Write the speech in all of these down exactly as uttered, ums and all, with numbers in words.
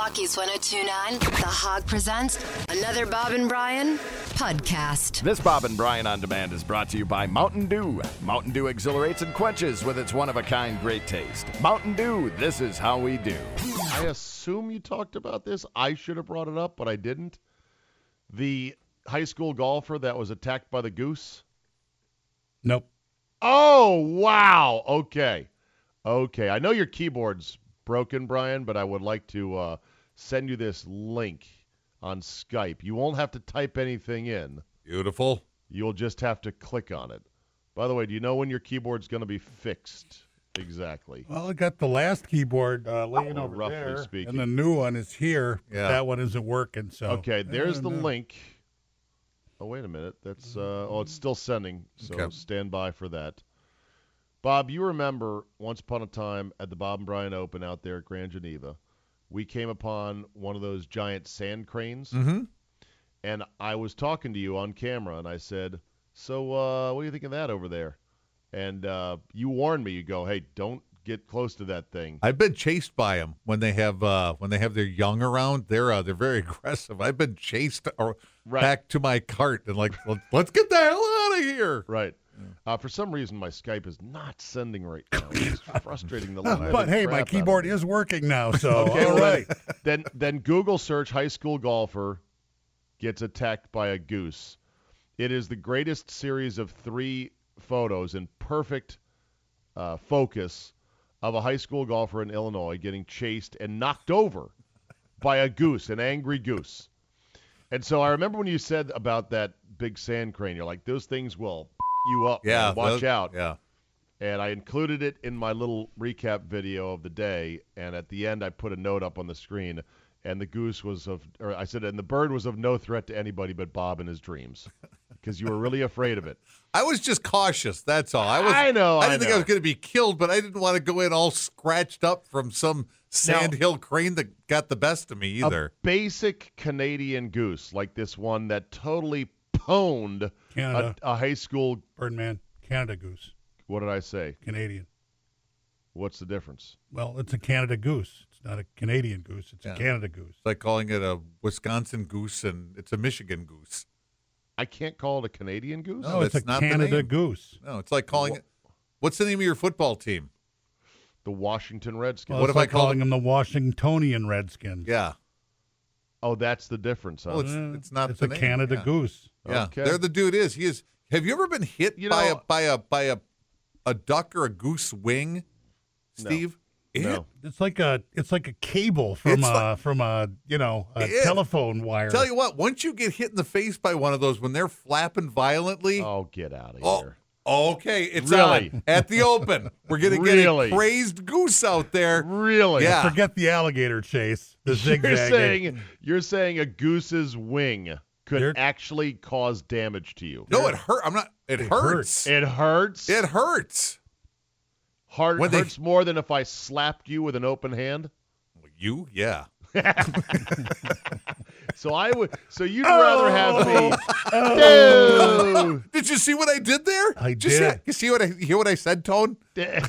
Rockies one oh two point nine, The Hog presents another Bob and Brian podcast. This Bob and Brian On Demand is brought to you by Mountain Dew. Mountain Dew exhilarates and quenches with its one-of-a-kind great taste. Mountain Dew, this is how we do. I assume you talked about this. I should have brought it up, but I didn't. The high school golfer that was attacked by the goose? Nope. Oh, wow. Okay. Okay. I know your keyboard's broken, Brian, but I would like to uh, send you this link on Skype. You won't have to type anything in. Beautiful. You'll just have to click on it. By the way, do you know when your keyboard's going to be fixed exactly? Well, I got the last keyboard uh, laying Oh, over roughly there, speaking. and the new one is here. Yeah. That one isn't working. So Okay, there's I the don't know. link. Oh, wait a minute. That's uh, oh, it's still sending, so Okay. stand by for that. Bob, you remember once upon a time at the Bob and Brian Open out there at Grand Geneva, we came upon one of those giant sand cranes, Mm-hmm. and I was talking to you on camera, and I said, so uh, what do you think of that over there? And uh, you warned me. You go, hey, don't get close to that thing. I've been chased by them when they have uh, when they have their young around. They're uh, they're very aggressive. I've been chased or Right. back to my cart and like Let, let's get the hell out of here. Right. Uh, for some reason, my Skype is not sending right now. It's frustrating the living But hey, my crap out of keyboard me. is working now. So Okay, all well, right. Then, then Google search high school golfer gets attacked by a goose. It is the greatest series of three photos in perfect uh, focus of a high school golfer in Illinois getting chased and knocked over by a goose, an angry goose. And so I remember when you said about that big sand crane, you're like, those things will you up. Yeah, man. Watch those- out. Yeah, And I included it in my little recap video of the day. And at the end, I put a note up on the screen. And the goose was of, or I said, and the bird was of no threat to anybody but Bob and his dreams. Because you were really afraid of it. I was just cautious. That's all. I was. I know, I I didn't think I know. was going to be killed, but I didn't want to go in all scratched up from some sandhill crane that got the best of me either. A basic Canadian goose, like this one that totally pwned a, Canada. a high school. Birdman, Canada goose, What did I say? Canadian. What's the difference? Well, it's a Canada goose. It's not a Canadian goose. It's Yeah. a Canada goose. It's like calling it a Wisconsin goose and it's a Michigan goose. I can't call it a Canadian goose? No, No, it's that's a not the Canada name. goose. No, it's like calling it. What's the name of your football team? The Washington Redskins. Well, What it's if I like call calling them the Washingtonian Redskins? Yeah. Oh, that's the difference, huh? Well, it's Uh, it's not It's the a name. Canada Yeah. goose. Yeah, Okay. there the dude is. He is. Have you ever been hit You by know- a by a by a a duck or a goose wing, Steve? It- No. It's like a it's like a cable from It's a like- from a you know a Yeah. telephone wire. Tell you what, once you get hit in the face by one of those when they're flapping violently, Oh, get out of oh, here. okay, it's Really? on at the Open. We're gonna get Really? a crazed goose out there. Really? Yeah. Forget the alligator chase. The You're zigzag. saying you're saying a goose's wing could They're- actually cause damage to you. No, it hurt. I'm not. It, It hurts. It hurts. It hurts. Heart when they- hurts more than if I slapped you with an open hand. You, yeah. So I would. So you'd rather have me. Oh. Did you see what I did there? I you See, did. you see what I hear? What I said, Tone?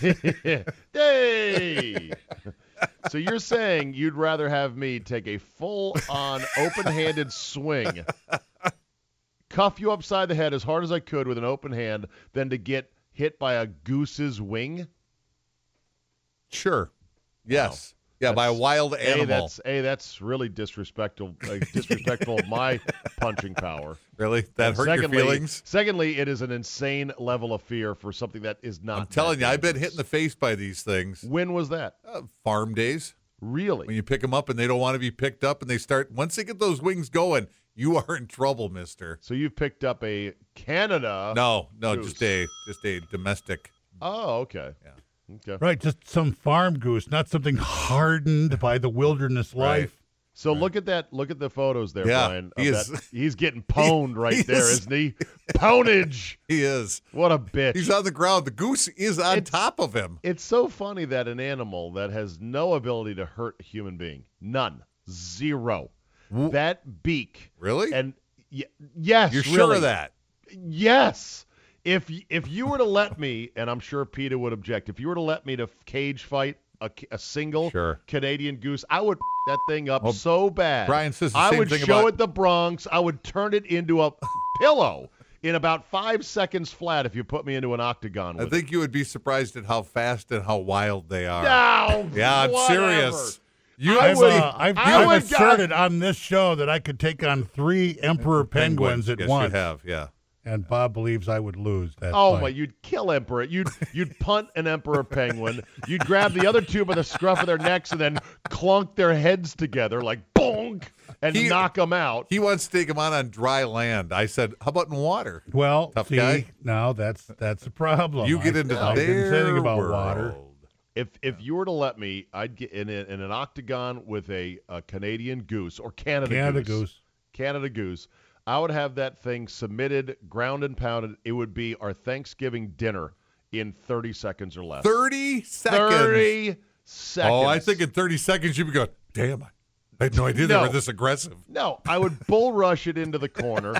Hey. So you're saying you'd rather have me take a full-on open-handed swing, cuff you upside the head as hard as I could with an open hand, than to get hit by a goose's wing? Sure. Yes. Yeah, by a That's- wild A, animal. that's a that's really disrespectful. Uh, disrespectful of my punching power. Really? That And hurt secondly, your feelings? Secondly, it is an insane level of fear for something that is not. I'm telling that you, I've been hit dangerous. in the face by these things. When was that? Uh, farm days, Really? when you pick them up and they don't want to be picked up, and they start, once they get those wings going, you are in trouble, mister. So you've picked up a Canada. No, no, goose. just a just a domestic. Oh, okay. Yeah. Okay. Right, just some farm goose, not something hardened by the wilderness Right. life. So look at that. Look at the photos there, Yeah, Brian. he of is- that. He's getting pwned right he there, is- isn't he? Poundage. He is. What a bitch. He's on the ground. The goose is on It's- top of him. It's so funny that an animal that has no ability to hurt a human being, none, zero, that beak. Really? And y- yes, You're really. sure of that? Yes. If y- if you were to let me, and I'm sure Peter would object, if you were to let me to cage fight a, a single Sure. Canadian goose, I would that thing up Well, so bad. Brian says the I same would thing show about- it the Bronx. I would turn it into a pillow in about five seconds flat if you put me into an octagon I with think you would be surprised at how fast and how wild they are. it. No, Yeah, I'm whatever. serious. You I I've, would- uh, I've, I I've would asserted on this show that I could take on three emperor penguins, at yes, once, you have, yeah. and Bob believes I would lose that Oh fight. my! You'd kill emperor. You'd you'd punt an emperor penguin. You'd grab the other two by the scruff of their necks and then clunk their heads together like bonk and He- knock them out. He wants to take him on on dry land. I said, how about in water? Well, Tough see, guy. now that's that's a problem. You get I- into I their didn't say anything about world. water. If if you were to let me, I'd get in, a, in an octagon with a, a Canadian goose or Canada, Canada goose. goose. Canada goose. I would have that thing submitted, ground and pounded. It would be our Thanksgiving dinner in thirty seconds or less. thirty seconds. thirty seconds. Oh, I think in thirty seconds you'd be going, damn, I had no idea they No. were this aggressive. No, I would bull rush it into the corner.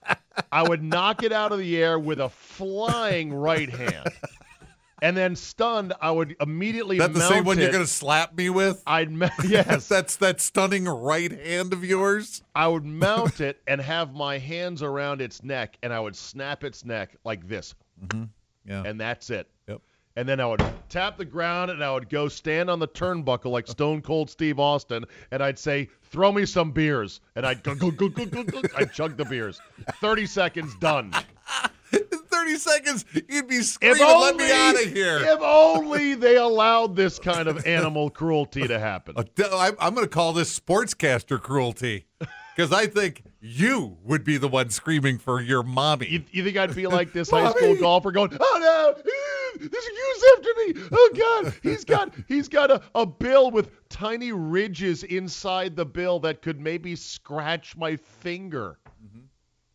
I would knock it out of the air with a flying right hand. And then stunned, I would immediately Is that the mount same one it. you're going to slap me with? I'd ma- yes. That's that stunning right hand of yours? I would mount it and have my hands around its neck, and I would snap its neck like this, Yeah. and that's it. Yep. And then I would tap the ground, and I would go stand on the turnbuckle like Stone Cold Steve Austin, and I'd say, "Throw me some beers," and I'd go, go, go, go, go, go. I'd chug the beers. Thirty seconds, done. In thirty seconds, you'd be If screaming, only, let me out of here. If only they allowed this kind of animal cruelty to happen. Uh, I- I'm going to call this sportscaster cruelty because I think you would be the one screaming for your mommy. You, you think I'd be like this high school Mommy! golfer going, "Oh no, there's a goose after me! Oh God, he's got he's got a, a bill with tiny ridges inside the bill that could maybe scratch my finger." Mm-hmm.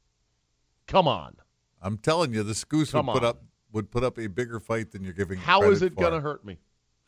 Come on, I'm telling you, this goose would Come put on. up would put up a bigger fight than you're giving. how credit is it for. gonna hurt me?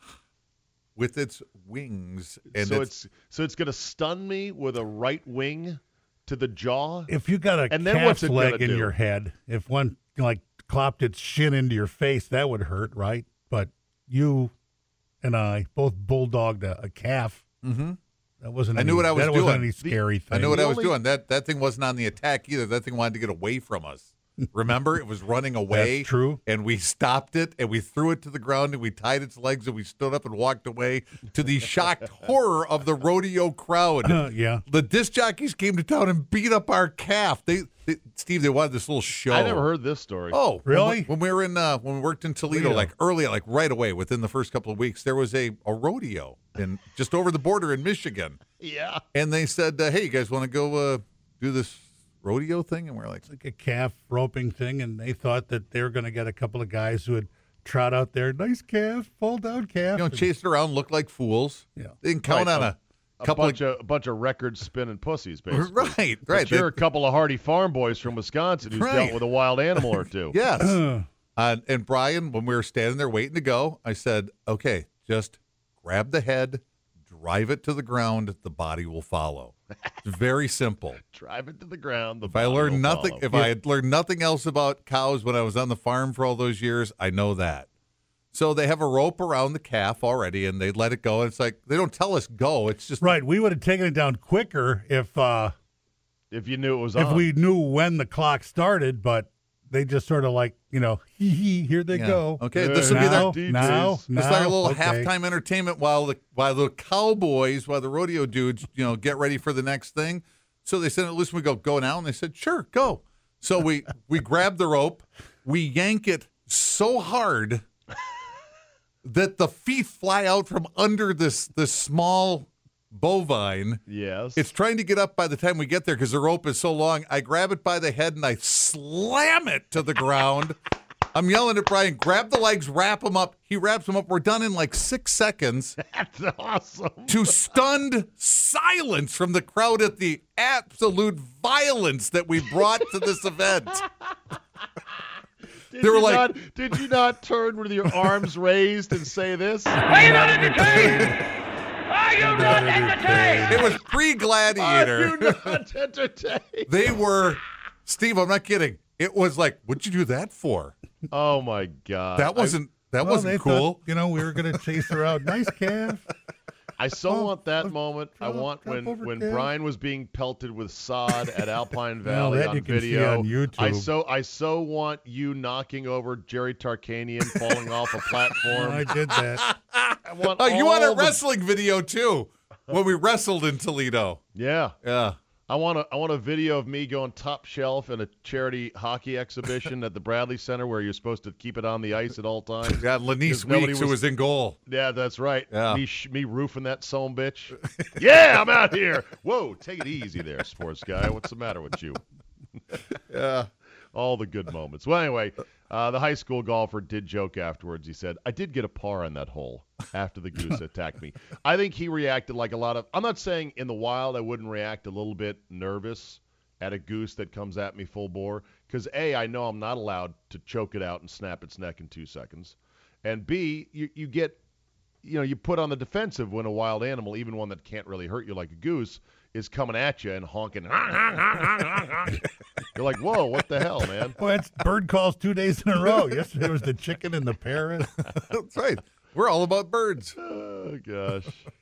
With its wings and so its, it's so it's gonna stun me with a right wing to the jaw. If you got a And then what's calf's it leg gonna in do? your head, if one like clopped its shin into your face, that would hurt, right? But you and I both bulldogged a, a calf. Mhm. That wasn't. I any, knew what I was that doing. wasn't any scary thing. I knew what The I was only- doing. That that thing wasn't on the attack either. That thing wanted to get away from us. Remember, it was running away. That's true. And we stopped it, and we threw it to the ground, and we tied its legs, and we stood up and walked away to the shocked horror of the rodeo crowd. Uh, yeah. The disc jockeys came to town and beat up our calf. They, they Steve, they wanted this little show. I never heard this story. Oh, Really? When, when we were in, uh, when we worked in Toledo, Toledo. like early, like right away, within the first couple of weeks, there was a, a rodeo in just over the border in Michigan. Yeah. And they said, uh, "Hey, you guys want to go uh, do this rodeo thing?" And we're like, Like a calf roping thing, and they thought that they were going to get a couple of guys who would trot out there, nice calf, fall down calf. you know, and- chase it around, look like fools. Yeah. They didn't count Right, on a- a, A couple bunch of, of, a bunch of record spinning pussies, basically. right, But right. you're a That- couple of hardy farm boys from Wisconsin who's Right. dealt with a wild animal or two. yes. Uh, Uh, and Brian, when we were standing there waiting to go, I said, "Okay, just grab the head, drive it to the ground. The body will follow." It's very simple. Drive it to the ground. The If I body will learned nothing, follow. if I had learned nothing else about cows when I was on the farm for all those years, I know that. So they have a rope around the calf already, and they let it go. And it's like they don't tell us go. It's just right. We would have taken it down quicker if uh, if you knew it was if on. we knew when the clock started, but they just sort of like, you know, hee hee, here they Yeah. go. Okay, Uh, this will be now, their now, It's now, It's like a little okay. halftime entertainment while the while the cowboys, while the rodeo dudes, you know, get ready for the next thing. So they said, "Listen, we go go now," and they said, "Sure, go." So we we grab the rope, we yank it so hard that the feet fly out from under this this small bovine. yes. It's trying to get up by the time we get there because the rope is so long. I grab it by the head and I slam it to the ground. I'm yelling at Brian, grab the legs, wrap them up. He wraps them up. We're done in like six seconds. That's awesome. To stunned silence from the crowd at the absolute violence that we brought to this event. Did They were you like- not, did you not turn with your arms raised and say this? Are you not entertained? Are you not entertained? It was Are pre-Gladiator. you not entertained? They were, Steve, I'm not kidding. It was like, what'd you do that for? Oh my God. That wasn't That Well, wasn't they cool. thought, you know, we were going to chase her out. Nice calf. I so Oh, want that oh, moment. I oh, want jump when over when there. Brian was being pelted with sod at Alpine Well, Valley that on you can see video. on YouTube. I so I so want you knocking over Jerry Tarkanian, falling off a platform. I did that. I want Oh, you want all a the- wrestling video too? When we wrestled in Toledo. Yeah. Yeah. I want a I want a video of me going top shelf in a charity hockey exhibition at the Bradley Center where you're supposed to keep it on the ice at all times. Yeah, Lanice Because nobody Weeks, who was- was in goal. Yeah, that's right. Yeah. Me sh- me roofing that son bitch. Yeah, I'm out here. Whoa, take it easy there, sports guy. What's the matter with you? Yeah. All the good moments. Well, anyway, uh, the high school golfer did joke afterwards. He said, I did get a par on that hole after the goose attacked me. I think he reacted like a lot of – I'm not saying in the wild I wouldn't react a little bit nervous at a goose that comes at me full bore because, A, I know I'm not allowed to choke it out and snap its neck in two seconds. And, B, you, you get – you know, you put on the defensive when a wild animal, even one that can't really hurt you like a goose, is coming at you and honking. You're like, whoa, what the hell, man? Well, it's bird calls two days in a row. Yesterday was the chicken and the parrot. That's right. We're all about birds. Oh, gosh.